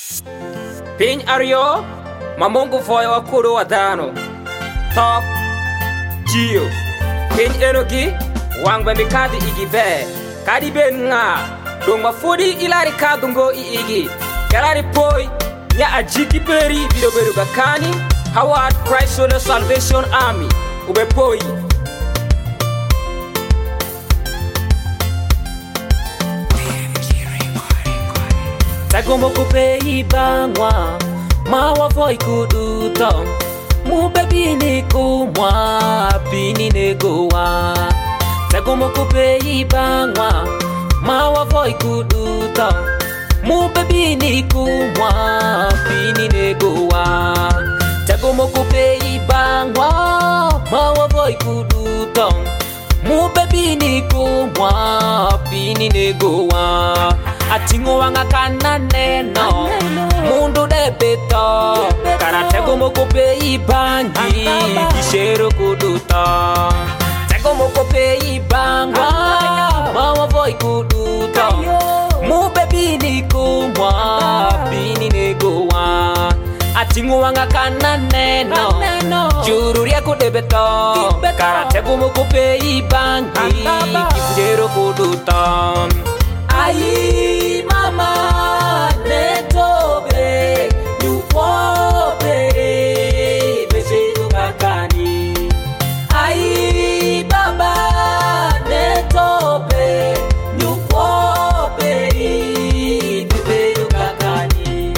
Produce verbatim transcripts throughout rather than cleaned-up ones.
Piny ariyo ma Mungu voyo wakuro wa dhano. Tok jiyo piny enogi wangwe mikadhi igi be kadi ben nga dong mafudi ilari kadungo i igi galari poi nya ajiki peri bido beru gakani Howard Christ Solo Salvation Army ube poi Tagomo kupei bangwa mawa voi kuduto mu baby ni kumwa pini negowa Tagomo kupei bangwa mawa voi kuduto mu baby ni kumwa pini negowa Tagomo kupei bangwa mawa voi kuduto mu baby ni kumwa pini negowa Atingo wanga kana neno Mundu de beto Kara tego moko pe ibangi Kishero kuduta Tego moko pe ibangwa Mawa voi kuduta Mu bebi ni kumwa Bini negowa Atingo wanga kana neno Jururia kude beto Kara tego moko pe ibangi Kishero kuduta Ai mama netobe yupobe beshedo kakani Ai baba netobe yupobe beshedo kakani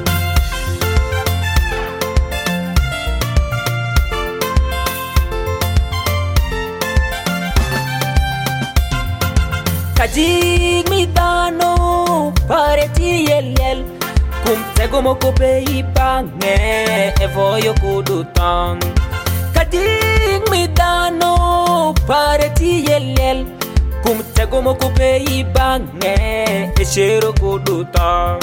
Kajig mitano pareti yel kum tego moko pe ibange evoyo kudutan Kajig mitano pareti yel kum tego moko pe ibange eshero kudutan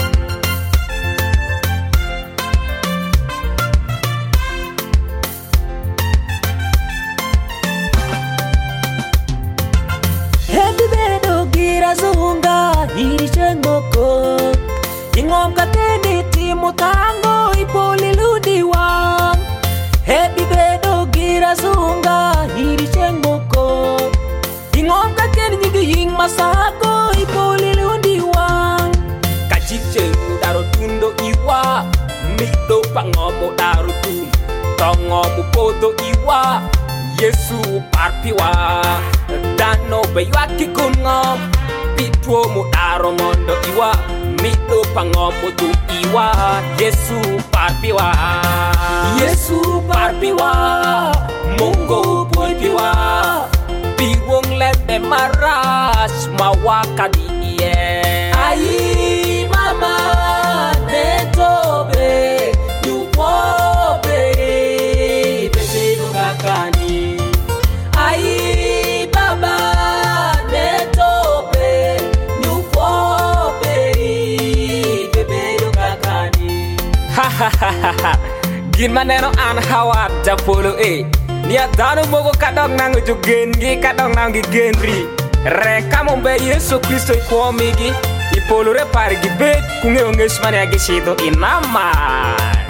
Happy bedo gira zunga hiri chengoko Ingom kateni timu tango ipoli ludiwa Happy bedo gira zunga hiri chengoko Ingom kateni nyigi ying masako ipoli ludiwa Kachiche udaro tundo iwa Mido pangomo daro tun Tongomo podo iwa Yesu parpiwa Dano bewa kikungom Pitwo mu daro mondo iwa Mido pangomo tu iwa Yesu parpiwa Yesu parpiwa Mungu poipiwa Biwong lebe maras Mawaka di iye Ai mama netobe Yupobe Beshedo kakani Ai baba netobe Yupobe Beshedo kakani Ha ha ha ha ha Gima neno an Howard Japolo e Ni adano mogo kadong nangu jugengi kadong nangu genri Reka mombe Yesu Kristo ikuomigi Ipolo re pari gibet kunge ungesmane agishido inama